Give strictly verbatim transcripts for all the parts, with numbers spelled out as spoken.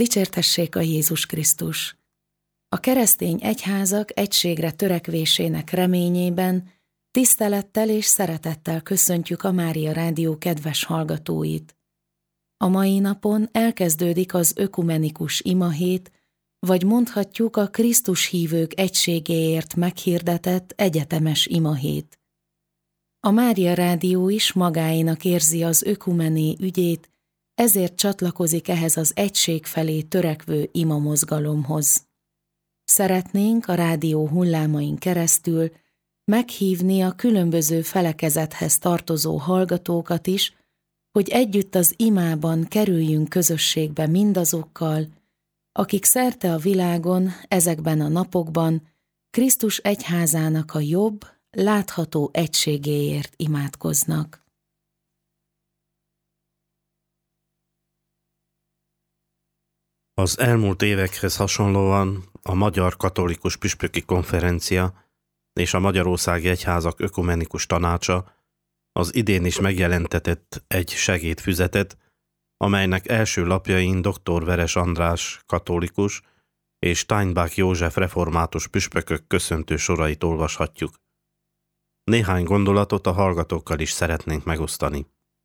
Dicsértessék a Jézus Krisztus! A keresztény egyházak egységre törekvésének reményében tisztelettel és szeretettel köszöntjük a Mária Rádió kedves hallgatóit. A mai napon elkezdődik az ökumenikus imahét, vagy mondhatjuk a Krisztus hívők egységéért meghirdetett egyetemes imahét. A Mária Rádió is magáénak érzi az ökumené ügyét, ezért csatlakozik ehhez az egység felé törekvő imamozgalomhoz. Szeretnénk a rádió hullámain keresztül meghívni a különböző felekezethez tartozó hallgatókat is, hogy együtt az imában kerüljünk közösségbe mindazokkal, akik szerte a világon ezekben a napokban Krisztus egyházának a jobb, látható egységéért imádkoznak. Az elmúlt évekhez hasonlóan a Magyar Katolikus Püspöki Konferencia és a Magyarországi Egyházak Ökumenikus Tanácsa az idén is megjelentetett egy segédfüzetet, amelynek első lapjain dr. Veres András katolikus és Steinbach József református püspökök köszöntő sorait olvashatjuk. Néhány gondolatot a hallgatókkal is szeretnénk megosztani.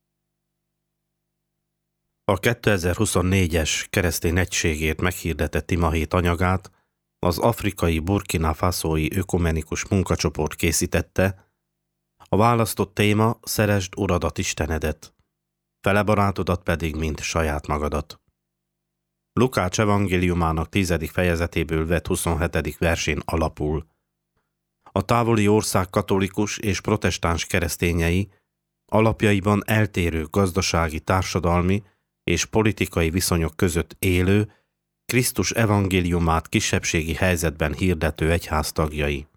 A kétezer-huszonnégyes keresztény egységért meghirdetett imahét anyagát az afrikai Burkina Fasói ökumenikus munkacsoport készítette. A választott téma: szeresd Uradat Istenedet, fele barátodat pedig, mint saját magadat. Lukács evangéliumának tizedik fejezetéből vett huszonhetedik versén alapul. A távoli ország katolikus és protestáns keresztényei alapjaiban eltérő gazdasági, társadalmi és politikai viszonyok között élő, Krisztus evangéliumát kisebbségi helyzetben hirdető egyház tagjai.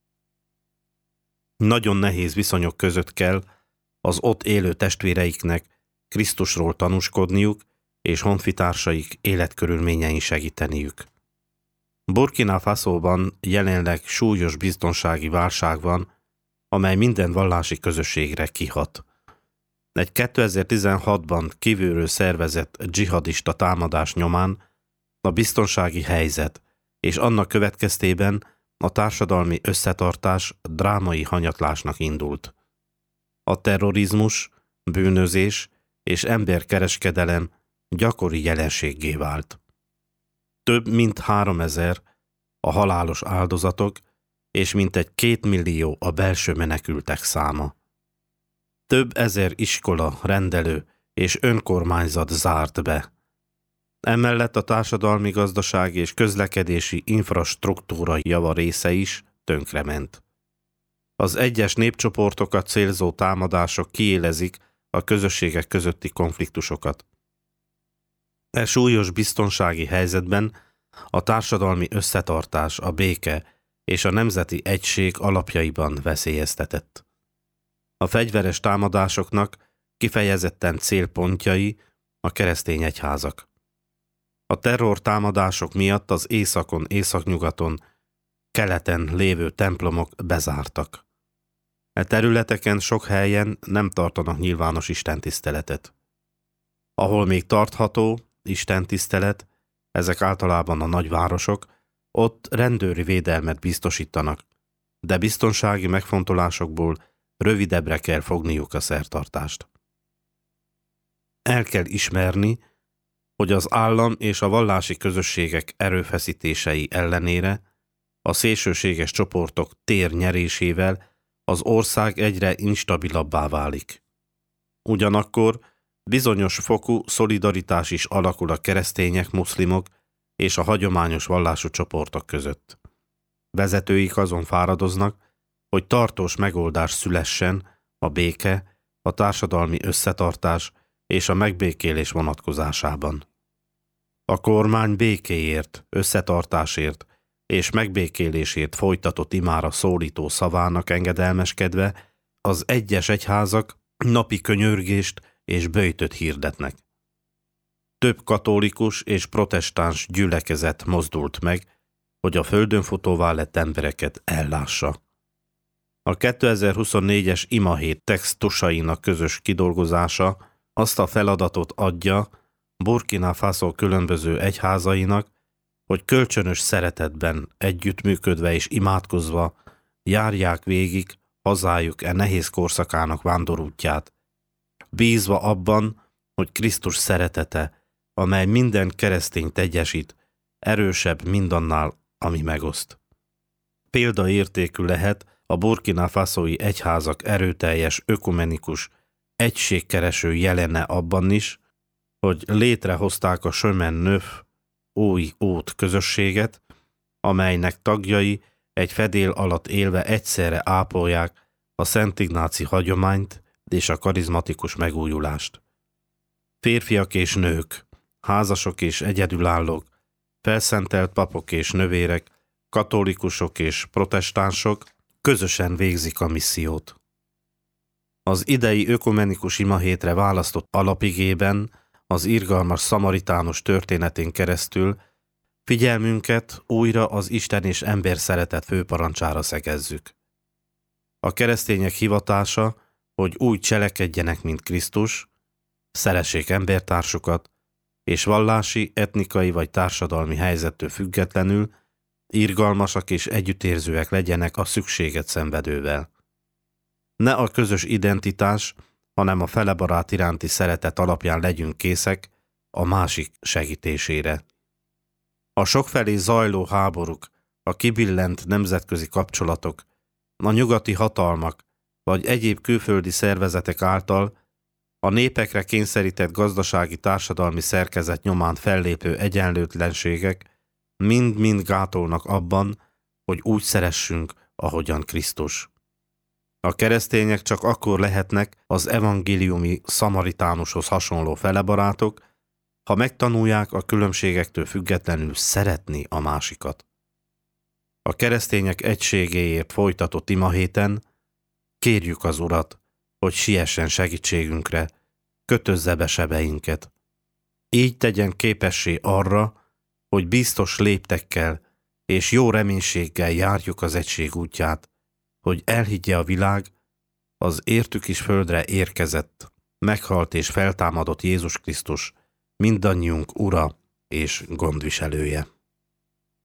Nagyon nehéz viszonyok között kell az ott élő testvéreiknek Krisztusról tanúskodniuk, és honfitársaik életkörülményein segíteniük. Burkina Fasóban jelenleg súlyos biztonsági válság van, amely minden vallási közösségre kihat. Egy kétezer-tizenhatban kívülről szervezett dzsihadista támadás nyomán a biztonsági helyzet és annak következtében a társadalmi összetartás drámai hanyatlásnak indult. A terrorizmus, bűnözés és emberkereskedelem gyakori jelenséggé vált. Több mint háromezer a halálos áldozatok, és mintegy két millió a belső menekültek száma. Több ezer iskola, rendelő és önkormányzat zárt be. Emellett a társadalmi, gazdasági és közlekedési infrastruktúra java része is tönkrement. Az egyes népcsoportokat célzó támadások kiélezik a közösségek közötti konfliktusokat. E súlyos biztonsági helyzetben a társadalmi összetartás, a béke és a nemzeti egység alapjaiban veszélyeztetett. A fegyveres támadásoknak kifejezetten célpontjai a keresztény egyházak. A terror támadások miatt az északon, északnyugaton, keleten lévő templomok bezártak. E területeken sok helyen nem tartanak nyilvános istentiszteletet. Ahol még tartható istentisztelet, ezek általában a nagyvárosok, ott rendőri védelmet biztosítanak, de biztonsági megfontolásokból rövidebbre kell fogniuk a szertartást. El kell ismerni, hogy az állam és a vallási közösségek erőfeszítései ellenére a szélsőséges csoportok térnyerésével az ország egyre instabilabbá válik. Ugyanakkor bizonyos fokú szolidaritás is alakul a keresztények, muszlimok és a hagyományos vallású csoportok között. Vezetőik azon fáradoznak, hogy tartós megoldás szülessen a béke, a társadalmi összetartás és a megbékélés vonatkozásában. A kormány békéért, összetartásért és megbékélésért folytatott imára szólító szavának engedelmeskedve az egyes egyházak napi könyörgést és böjtöt hirdetnek. Több katolikus és protestáns gyülekezet mozdult meg, hogy a földön futóvá lett embereket ellássa. A kétezer-huszonnégyes imahét textusainak közös kidolgozása azt a feladatot adja, Burkina Faso különböző egyházainak, hogy kölcsönös szeretetben együttműködve és imádkozva járják végig hazájuk e nehéz korszakának vándorútját, bízva abban, hogy Krisztus szeretete, amely minden keresztényt egyesít, erősebb mindannál, ami megoszt. Példaértékű lehet a Burkina Fasói egyházak erőteljes, ökumenikus, egységkereső jelene abban is, hogy létrehozták a Chemin Neuf új út közösséget, amelynek tagjai egy fedél alatt élve egyszerre ápolják a Szent Ignáci hagyományt és a karizmatikus megújulást. Férfiak és nők, házasok és egyedülállók, felszentelt papok és növérek, katolikusok és protestánsok közösen végzik a missziót. Az idei ökumenikus imahétre választott alapigében, az irgalmas szamaritánus történetén keresztül figyelmünket újra az Isten és ember szeretet főparancsára szegezzük. A keresztények hivatása, hogy úgy cselekedjenek, mint Krisztus, szeressék embertársukat, és vallási, etnikai vagy társadalmi helyzettől függetlenül irgalmasak és együttérzőek legyenek a szükséget szenvedővel. Ne a közös identitás, hanem a felebarát iránti szeretet alapján legyünk készek a másik segítésére. A sokfelé zajló háborúk, a kibillent nemzetközi kapcsolatok, a nyugati hatalmak vagy egyéb külföldi szervezetek által a népekre kényszerített gazdasági társadalmi szerkezet nyomán fellépő egyenlőtlenségek mind-mind gátolnak abban, hogy úgy szeressünk, ahogyan Krisztus. A keresztények csak akkor lehetnek az evangéliumi szamaritánushoz hasonló felebarátok, ha megtanulják a különbségektől függetlenül szeretni a másikat. A keresztények egységéért folytatott imahéten kérjük az Urat, hogy siessen segítségünkre, kötözze be sebeinket. Így tegyen képessé arra, hogy biztos léptekkel és jó reménységgel járjuk az egység útját, hogy elhiggye a világ, az értük is földre érkezett, meghalt és feltámadott Jézus Krisztus, mindannyiunk Ura és gondviselője.